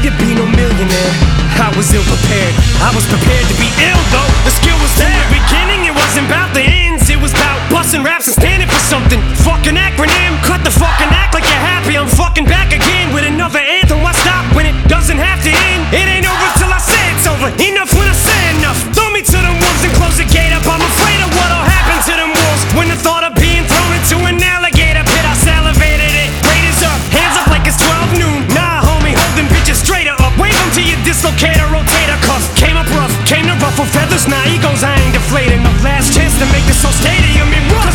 need to be no millionaire. I was ill prepared. I was prepared to be ill though. The skill was there. In the beginning, it wasn't about the ends. It was about busting raps and standing for something. Fucking acronym. Cut the fucking act like you're happy. I'm fucking back again with another anthem. Why stop when it doesn't have to end? It ain't over till I say it's over. Enough when I say enough. Throw me to the wolves and close the gate up. I'm afraid of what'll happen to them wolves when the thought of being thrown into an alligator pit. I salivated it. Raiders up, hands up like it's 12 noon. Nah, homie, holding bitches straighter up. Wave them to your dislocator, rotator cuff. Came up rough, came to ruffle feathers. Nah, egos, I ain't deflating. The last chance to make this whole stadium in rust.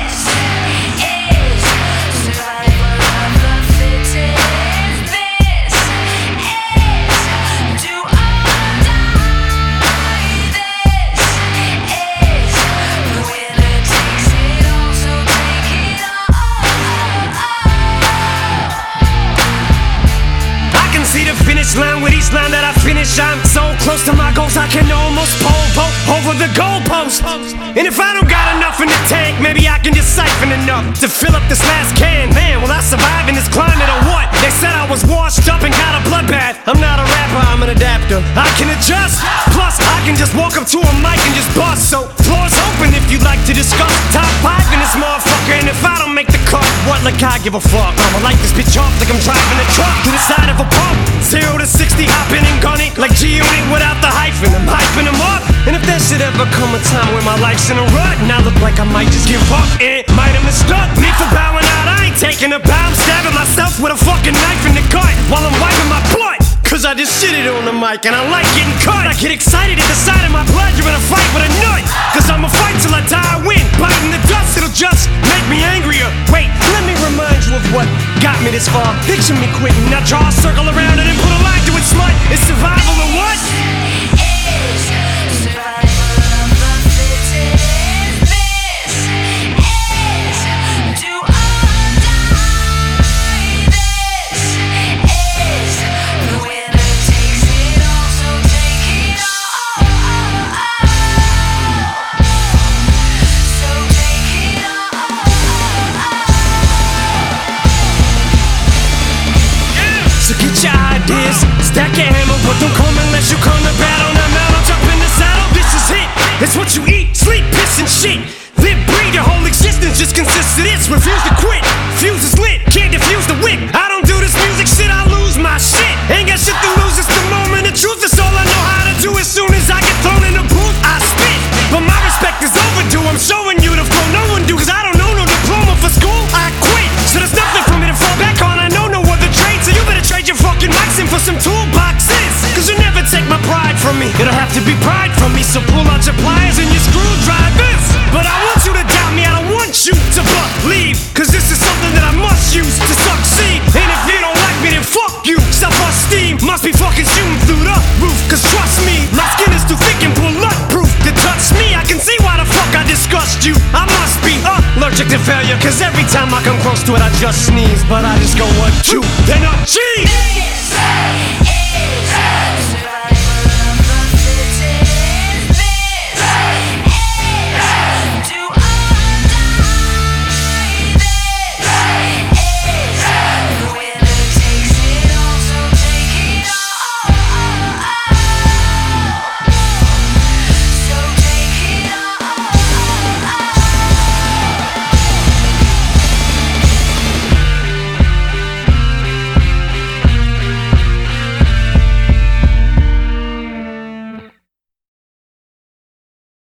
See the finish line with each line that I finish. I'm so close to my goals I can almost pole vault over the goalpost. And if I don't got enough in the tank, maybe I can just siphon enough to fill up this last can. Man, will I survive in this climate or what? They said I was washed up and got a bloodbath. I'm not a rapper, I'm an adapter. I can adjust, plus I can just walk up to a mic and just bust. So floor's open if you'd like to discuss. Top 5 in this motherfucker, and if I don't make the cut, what like I give a fuck? I'ma light this bitch off like I'm driving a truck to the side of a pump. 0 to 60, hopping and gunning like G-Unit without the hyphen. I'm hyping them up. And if there should ever come a time where my life's in a rut and I look like I might just give up, it might have mistook me for bowing out. I ain't taking a bow, I'm stabbing myself with a fucking knife in the gut while I'm wiping my blood. Cause I just shitted on the mic and I like getting cut. I get excited at the sight of my blood. You're in a fight with a nut. Cause I'ma fight till I die, I win. Biting the dust, it'll just make me angrier. Wait, let me remind you of what got me this far. Picture me quitting, now draw a circle around it and put a line to it, slut. It's survival or what? Stack your hammer, but don't come unless you come to battle. Now mount, jump in the saddle, this is it. It's what you eat, sleep, piss and shit. Live, breathe, your whole existence just consists of this. Refuse to quit, fuse is lit, can't defuse the wick. I don't do this music shit, I lose my shit. Ain't got shit to lose, it's the moment of truth. It's all I know how to do. As soon as I get thrown in the booth, I spit. But my respect is overdue, I'm showing you the flow no one do. Cause I don't know no diploma for school, I quit. So there's nothing for me to fall back on, I know no other trade. So you better trade your fucking mics in for some toolboxes. Cause you never take my pride from me. It'll have to be pride from me. So pull out your pliers and your screwdrivers. But I want you to doubt me, I don't want you to believe. Cause this is something that I must use to succeed. And if you don't like me, then fuck you. Self-esteem must be fucking shooting through the roof. Cause trust me, my skin is too thick and bulletproof to touch me. I can see why the fuck I disgust you. I must be allergic to failure. Cause every time I come close to it, I just sneeze. But I just go 1, 2, then a cheese.